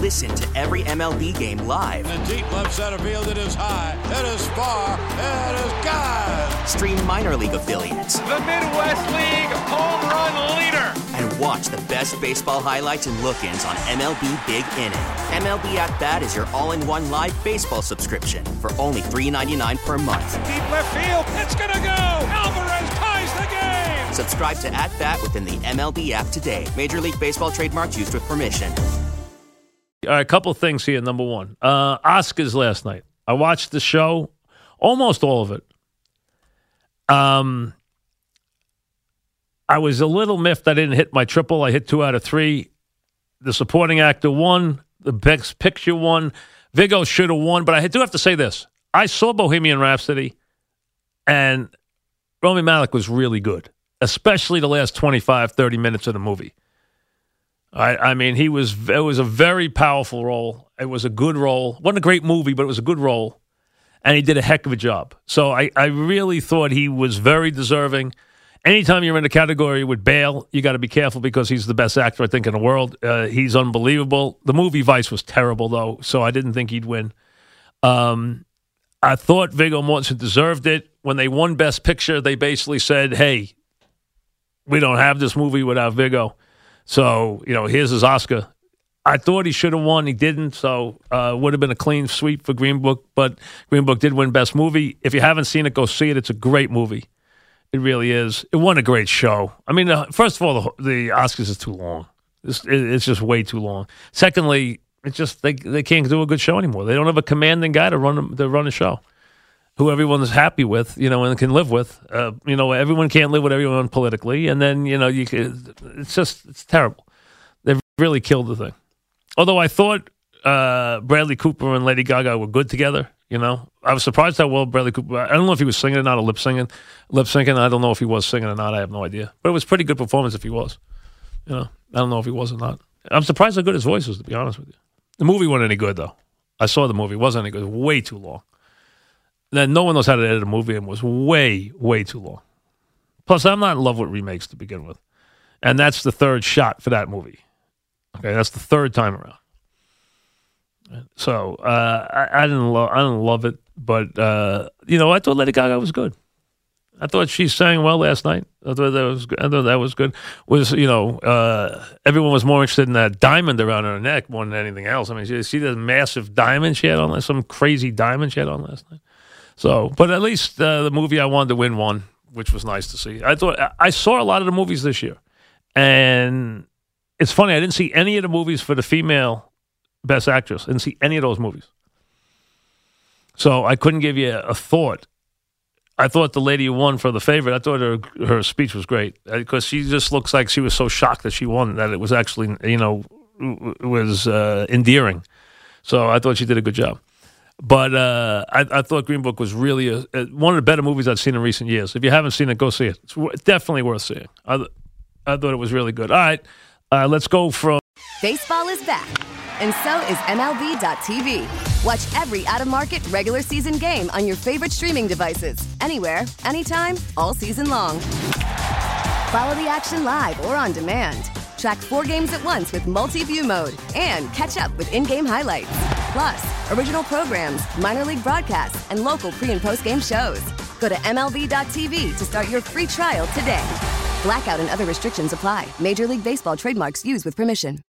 Listen to every MLB game live. In the deep left center field, it is high, it is far, it is gone. Stream minor league affiliates. The Midwest League home run leader. And watch the best baseball highlights and look-ins on MLB Big Inning. MLB At Bat is your all-in-one live baseball subscription for only $3.99 per month. Deep left field, it's gonna go. Alvarez ties the game. Subscribe to At Bat within the MLB app today. Major League Baseball trademarks used with permission. All right, a couple of things here. Number one, Oscars last night. I watched the show, almost all of it. I was a little miffed I didn't hit my triple. I hit 2 out of 3. The supporting actor won. The best picture won. Viggo should have won, but I do have to say this. I saw Bohemian Rhapsody, and Rami Malek was really good, especially the last 25, 30 minutes of the movie. I mean, it was a very powerful role. It was a good role. Wasn't a great movie, but it was a good role, and he did a heck of a job. So I really thought he was very deserving. Anytime you're in a category with Bale, you got to be careful because he's the best actor, I think, in the world. He's unbelievable. The movie Vice was terrible, though, so I didn't think he'd win. I thought Viggo Mortensen deserved it. When they won Best Picture, they basically said, hey, we don't have this movie without Viggo. So, here's his Oscar. I thought he should have won. He didn't, so would have been a clean sweep for Green Book, but Green Book did win Best Movie. If you haven't seen it, go see it. It's a great movie. It really is. It won a great show. I mean, first of all, the Oscars is too long. It's just way too long. Secondly, it's just they can't do a good show anymore. They don't have a commanding guy to run a show who everyone's happy with, and can live with. Everyone can't live with everyone politically, and then it's terrible. They've really killed the thing. Although I thought Bradley Cooper and Lady Gaga were good together. I was surprised how well Bradley Cooper. I don't know if he was singing or not, or lip syncing. I don't know if he was singing or not. I have no idea. But it was a pretty good performance if he was. I don't know if he was or not. I'm surprised how good his voice was, to be honest with you. The movie wasn't any good, though. I saw the movie. It wasn't any good. It was way too long. Then no one knows how to edit a movie, and it was way, way too long. Plus, I'm not in love with remakes to begin with. And that's the third shot for that movie. Okay, that's the third time around. So I didn't love it, but I thought Lady Gaga was good. I thought she sang well last night. I thought that was good. Everyone was more interested in that diamond around her neck more than anything else. I mean, you see the massive diamond she had on, some crazy diamond she had on last night. So, but at least the movie I wanted to win won, which was nice to see. I thought I saw a lot of the movies this year, and it's funny I didn't see any of the movies for the female Best Actress. I didn't see any of those movies. So I couldn't give you a thought. I thought the lady who won for The Favorite, I thought her speech was great because she just looks like she was so shocked that she won that it was actually, it was endearing. So I thought she did a good job. But I thought Green Book was really one of the better movies I've seen in recent years. If you haven't seen it, go see it. It's definitely worth seeing. I thought it was really good. All right, let's go from... Baseball is back, and so is MLB.tv. Watch every out-of-market regular season game on your favorite streaming devices, anywhere, anytime, all season long. Follow the action live or on demand. Track 4 games at once with multi-view mode and catch up with in-game highlights. Plus, original programs, minor league broadcasts, and local pre- and post-game shows. Go to MLB.tv to start your free trial today. Blackout and other restrictions apply. Major League Baseball trademarks used with permission.